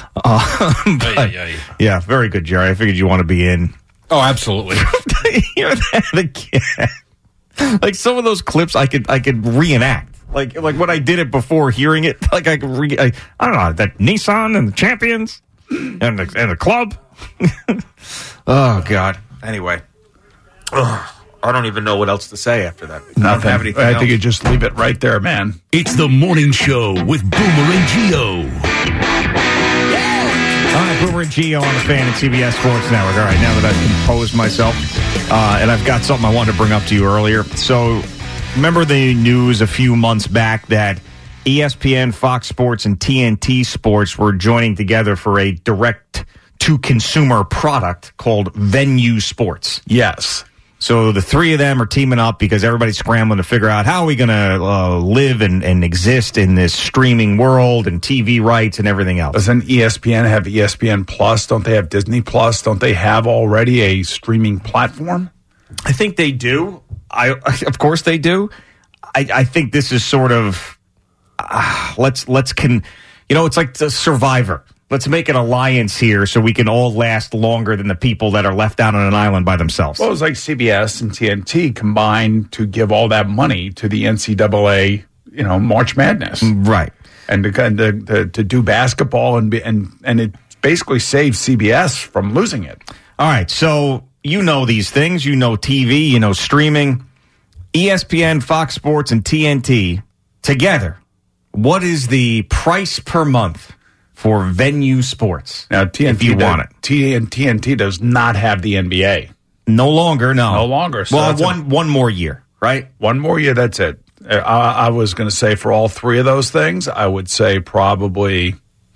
Yeah, very good, Jerry. I figured you want to be in. Oh, absolutely. Hear that again. Like some of those clips I could reenact. Like when I did it before hearing it, like I don't know, that Nissan and the champions and the club. Oh God. Anyway. I don't even know what else to say after that. I don't have anything I else. think you just leave it right there, man. It's the morning show with Boomer and Gio. All right, Boomer and Gio on the Fan and CBS Sports Network. All right, now that I've composed myself, and I've got something I wanted to bring up to you earlier. So, remember the news a few months back that ESPN, Fox Sports, and TNT Sports were joining together for a direct-to-consumer product called Venue Sports. Yes. So the three of them are teaming up because everybody's scrambling to figure out how are we going to live and exist in this streaming world and TV rights and everything else. Doesn't ESPN have ESPN Plus? Don't they have Disney Plus? Don't they have already a streaming platform? I think they do. Of course they do. I think this is sort of it's like the Survivor. Let's make an alliance here so we can all last longer than the people that are left out on an island by themselves. Well, it was like CBS and TNT combined to give all that money to the NCAA, March Madness, right? And to do basketball and it basically saved CBS from losing it. All right, so you know these things, TV, streaming, ESPN, Fox Sports, and TNT together. What is the price per month for Venue Sports? Now, TNT, if you want it. TNT does not have the NBA. No longer, no. No longer. So well, one more year, right? One more year, that's it. I was going to say for all three of those things, I would say probably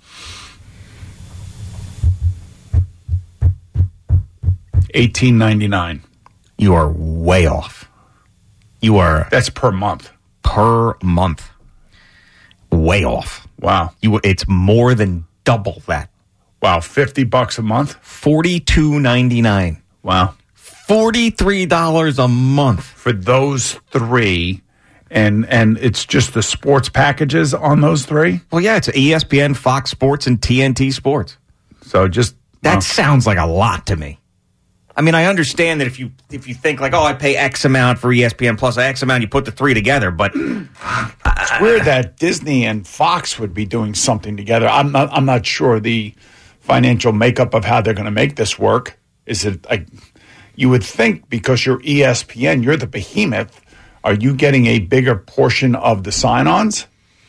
$18.99. You are way off. That's per month. Per month. Way off. Wow. It's more than double that. Wow, $50 a month? $42.99. Wow. $43 a month. For those three, and it's just the sports packages on those three? Well, yeah, it's ESPN, Fox Sports, and TNT Sports. So just... That sounds like a lot to me. I mean, I understand that if you think like, I pay X amount for ESPN plus X amount, you put the three together, but it's weird that Disney and Fox would be doing something together. I'm not sure the financial makeup of how they're going to make this work. Is it like you would think because you're ESPN, you're the behemoth, are you getting a bigger portion of the sign-ons?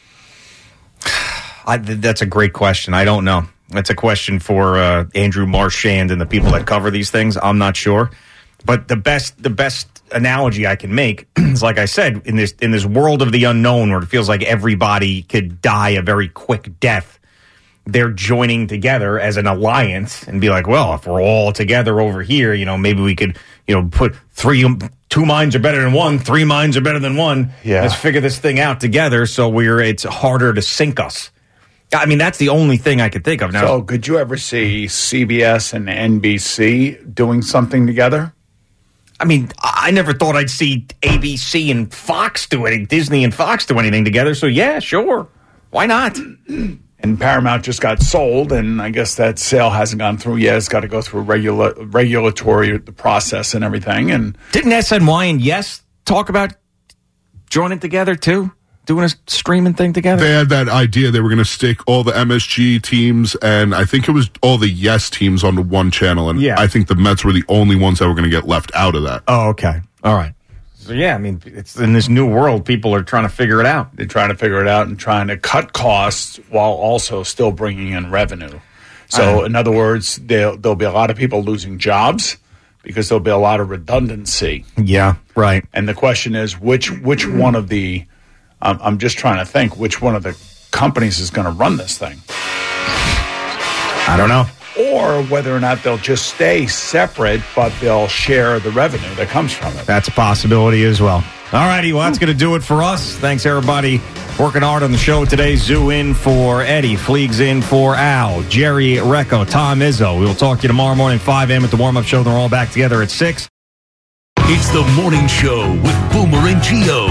That's a great question. I don't know. That's a question for Andrew Marchand and the people that cover these things. I'm not sure, but the best analogy I can make is, like I said, in this world of the unknown, where it feels like everybody could die a very quick death. They're joining together as an alliance and be like, well, if we're all together over here, maybe we could, put two minds are better than one, three minds are better than one. Yeah. Let's figure this thing out together. So it's harder to sink us. I mean, that's the only thing I could think of now. So, could you ever see CBS and NBC doing something together? I mean, I never thought I'd see ABC and Fox do anything, Disney and Fox do anything together. So, yeah, sure. Why not? And Paramount just got sold, and I guess that sale hasn't gone through yet. It's got to go through regulatory process and everything. And didn't SNY and Yes talk about joining together too, doing a streaming thing together? They had that idea. They were going to stick all the MSG teams, and I think it was all the Yes teams onto one channel. And I think the Mets were the only ones that were going to get left out of that. Oh, okay. All right. So, yeah, I mean, it's in this new world, people are trying to figure it out. They're trying to figure it out and trying to cut costs while also still bringing in revenue. So, in other words, there'll be a lot of people losing jobs because there'll be a lot of redundancy. Yeah, right. And the question is, which one of the, I'm just trying to think, which one of the companies is going to run this thing? I don't know. Or whether or not they'll just stay separate, but they'll share the revenue that comes from it. That's a possibility as well. All righty, well, that's going to do it for us. Thanks, everybody, working hard on the show today. Zoo in for Eddie, Fleegs in for Al, Jerry Recco, Tom Izzo. We will talk to you tomorrow morning, 5 a.m. at the warm-up show. They're all back together at 6. It's the morning show with Boomer and Gio.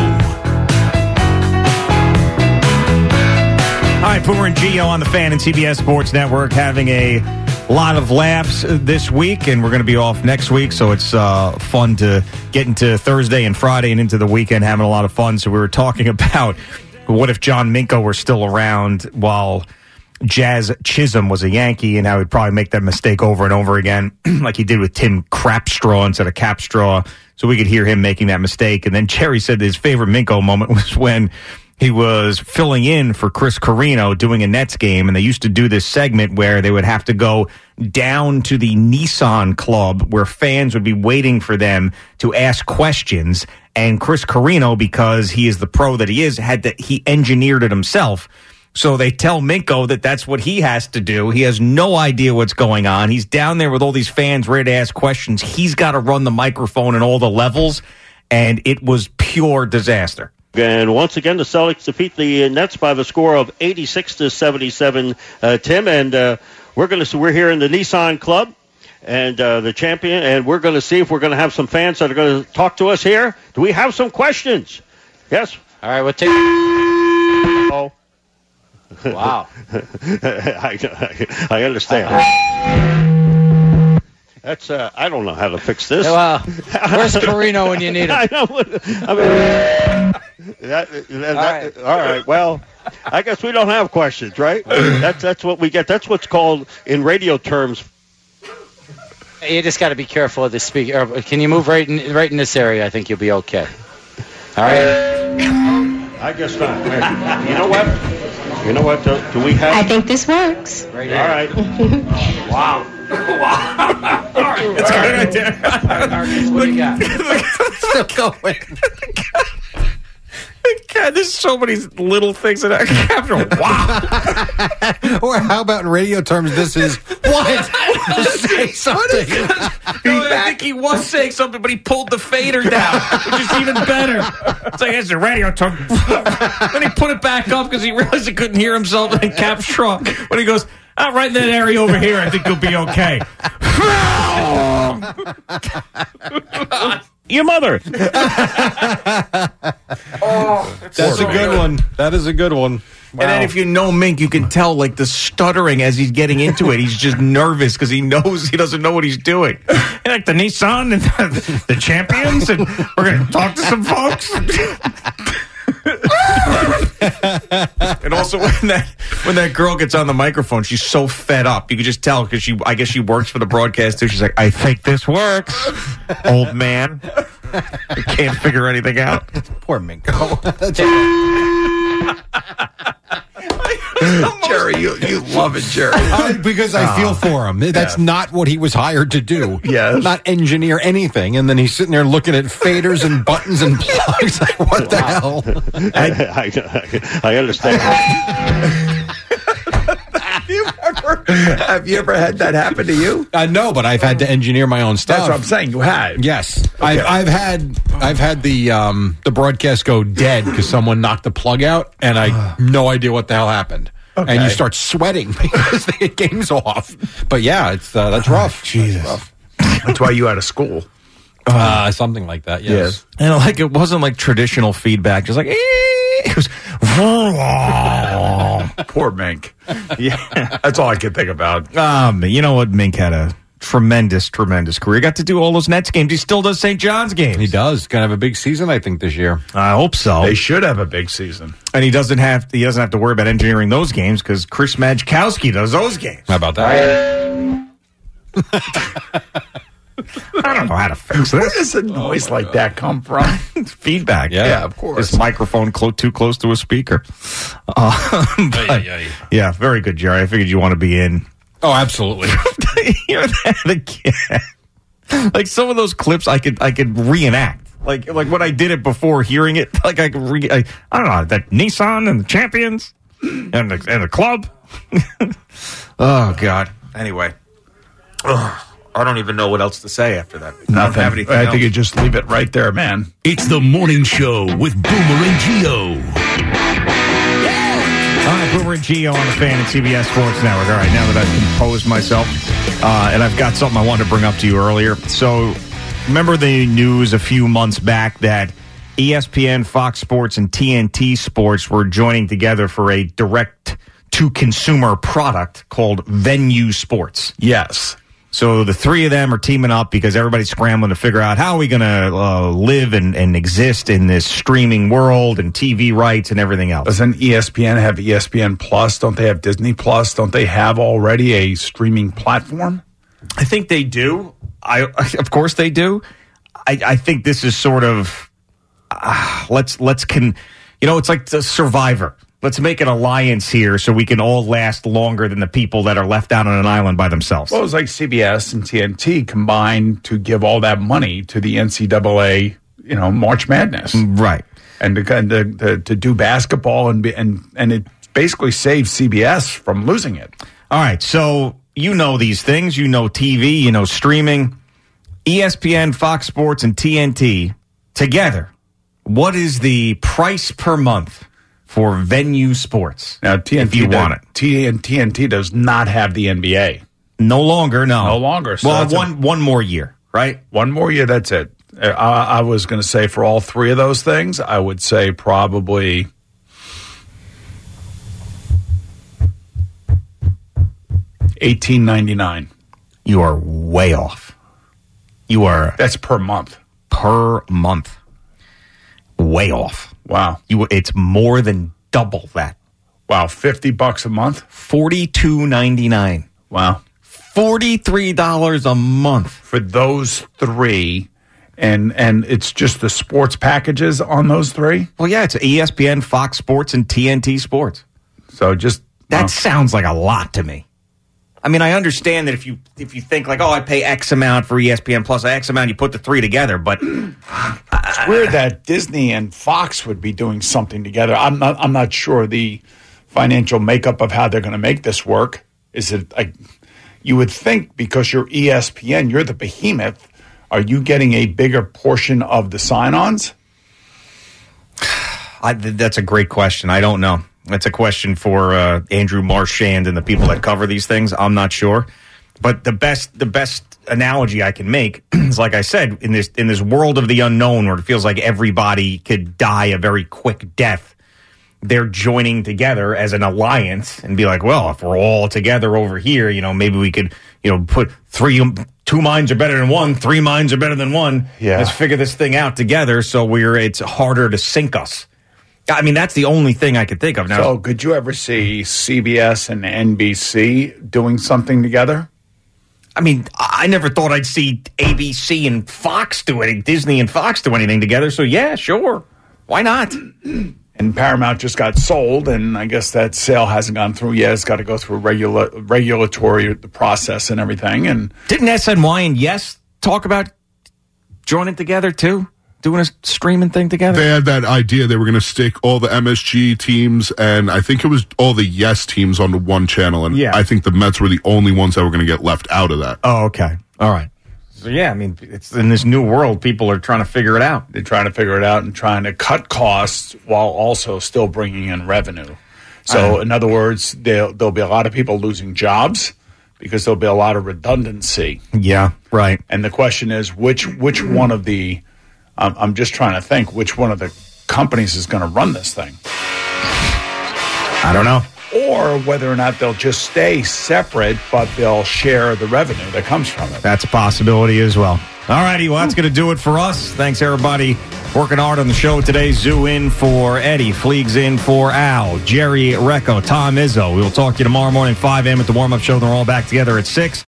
All right, Boomer and Gio on the Fan and CBS Sports Network having a lot of laughs this week, and we're going to be off next week, so it's fun to get into Thursday and Friday and into the weekend having a lot of fun. So we were talking about what if John Minko were still around while Jazz Chisholm was a Yankee, and how he'd probably make that mistake over and over again, like he did with Tim Crapstraw instead of Capstraw, so we could hear him making that mistake. And then Jerry said his favorite Minko moment was when he was filling in for Chris Carino doing a Nets game, and they used to do this segment where they would have to go down to the Nissan Club where fans would be waiting for them to ask questions. And Chris Carino, because he is the pro that he is, he engineered it himself. So they tell Minko that that's what he has to do. He has no idea what's going on. He's down there with all these fans ready to ask questions. He's got to run the microphone and all the levels, and it was pure disaster. And once again, the Celtics defeat the Nets by the score of 86-77, Tim. And we're here in the Nissan Club, and the champion, and we're going to see if we're going to have some fans that are going to talk to us here. Do we have some questions? Yes. All right, we'll take. Oh. Wow. I understand. That's I don't know how to fix this. Well, where's Carino when you need him? I know. All right. Well, I guess we don't have questions, right? That's what we get. That's what's called in radio terms. You just got to be careful of the speaker. Can you move right in this area? I think you'll be okay. All right. I guess not. You know what? You know what? Do we have? I think this works. All right. Wow. All right. It's good. Marcus, what do you got? Still going. God, there's so many little things that I capture. Wow. Or how about in radio terms, this is what? Say something. I think he was saying something, but he pulled the fader down, which is even better. It's like, it's a radio term. Then he put it back up because he realized he couldn't hear himself in Capstraw. When he goes, right in that area over here, I think you'll be okay. Your mother. That's a good one. That is a good one. Wow. And then if you know Mink, you can tell like the stuttering as he's getting into it. He's just nervous because he knows he doesn't know what he's doing. Like the Nissan and the champions, and we're going to talk to some folks. And also when that girl gets on the microphone, she's so fed up. You can just tell because I guess she works for the broadcast too. She's like, I think this works, old man. I can't figure anything out. Poor Minko. Jerry, you love it, Jerry. Because I feel for him. That's not what he was hired to do. Yes. Not engineer anything. And then he's sitting there looking at faders and buttons and plugs. Like, what the hell? I understand. Have you ever had that happen to you? No, but I've had to engineer my own stuff. That's what I'm saying. You had. Yes, okay. I've had the broadcast go dead because someone knocked the plug out, and I no idea what the hell happened. and you start sweating because the game's off. But yeah, it's that's rough. Jesus. That's rough. That's why you out of school. Something like that, yes. And like it wasn't like traditional feedback, just like it was. Poor Mink. Yeah, that's all I can think about. You know what? Mink had a tremendous career. He got to do all those Nets games. He still does St. John's games. He does. Gonna have a big season, I think, this year. I hope so. They should have a big season. And he doesn't have to worry about engineering those games because Chris Majkowski does those games. How about that? I don't know how to fix this. Where does a noise like that come from? Feedback. Yeah, of course. His microphone too close to a speaker. Yeah, very good, Jerry. I figured you want to be in. Oh, absolutely. Hear that again. Like some of those clips I could reenact. Like when I did it before hearing it, like I could I don't know, that Nissan and the champions and the club. Oh God. Anyway. I don't even know what else to say after that. Nothing. I don't have anything I think else. you just leave it right there, man. It's the morning show with Boomer and Gio. All right, Boomer and Gio on the Fan and CBS Sports Network. All right, now that I've composed myself, and I've got something I wanted to bring up to you earlier. So, remember the news a few months back that ESPN, Fox Sports, and TNT Sports were joining together for a direct-to-consumer product called Venue Sports. Yes. So the three of them are teaming up because everybody's scrambling to figure out how are we going to live and exist in this streaming world and TV rights and everything else. Doesn't ESPN have ESPN Plus? Don't they have Disney Plus? Don't they have already a streaming platform? I think they do. Of course they do. I think this is sort of it's like the Survivor. Let's make an alliance here so we can all last longer than the people that are left out on an island by themselves. Well, it was like CBS and TNT combined to give all that money to the NCAA, March Madness, right? And to do basketball and it basically saved CBS from losing it. All right, so you know these things, TV, streaming, ESPN, Fox Sports, and TNT together. What is the price per month for Venue Sports? Now, TNT, if you want it. TNT does not have the NBA. No longer, no. No longer. So well, one more year, right? One more year, that's it. I was going to say for all three of those things, I would say probably $18.99. You are way off. That's per month. Per month. Way off. Wow. It's more than double that. Wow, $50 a month? $42.99. Wow. $43 a month. For those three, and it's just the sports packages on those three? Well, yeah, it's ESPN, Fox Sports, and TNT Sports. So that sounds like a lot to me. I mean, I understand that if you think like, I pay X amount for ESPN plus X amount, you put the three together, but it's weird that Disney and Fox would be doing something together. I'm not sure the financial makeup of how they're going to make this work. Is it like you would think because you're ESPN, you're the behemoth, are you getting a bigger portion of the sign-ons? That's a great question. I don't know. That's a question for Andrew Marchand and the people that cover these things. I'm not sure, but the best analogy I can make is, like I said, in this world of the unknown, where it feels like everybody could die a very quick death. They're joining together as an alliance and be like, well, if we're all together over here, maybe we could, put two minds are better than one, three minds are better than one. Yeah. Let's figure this thing out together so it's harder to sink us. I mean, that's the only thing I could think of now. So could you ever see CBS and NBC doing something together? I mean, I never thought I'd see ABC and Fox Disney and Fox do anything together. So, yeah, sure. Why not? And Paramount just got sold, and I guess that sale hasn't gone through yet. It's got to go through regulatory process and everything. And didn't SNY and Yes talk about joining together, too? Doing a streaming thing together? They had that idea. They were going to stick all the MSG teams and I think it was all the Yes teams onto one channel. And I think the Mets were the only ones that were going to get left out of that. Oh, okay. All right. So, yeah, I mean, it's in this new world, people are trying to figure it out. They're trying to figure it out and trying to cut costs while also still bringing in revenue. So, in other words, there'll be a lot of people losing jobs because there'll be a lot of redundancy. Yeah, right. And the question is, which one of the I'm just trying to think which one of the companies is going to run this thing. I don't know. Or whether or not they'll just stay separate, but they'll share the revenue that comes from it. That's a possibility as well. All righty, well, that's going to do it for us. Thanks, everybody, working hard on the show today. Zoo in for Eddie, Fleegs in for Al, Jerry Recco, Tom Izzo. We will talk to you tomorrow morning, 5 a.m. at the warm-up show. Then we're all back together at 6.